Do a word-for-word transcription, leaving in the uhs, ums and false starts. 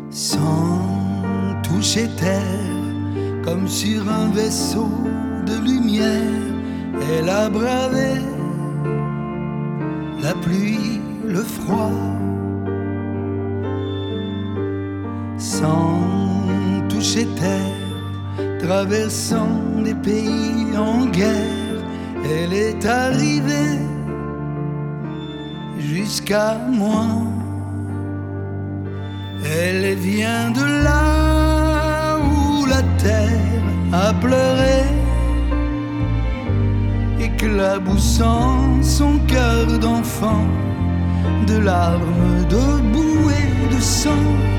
sans toucher terre, comme sur un vaisseau de lumière, elle a bravé la pluie, le froid, sans toucher terre, traversant des pays en guerre, elle est arrivée jusqu'à moi. Elle vient de là où la terre a pleuré, éclaboussant son cœur d'enfant de larmes, de boue et de sang.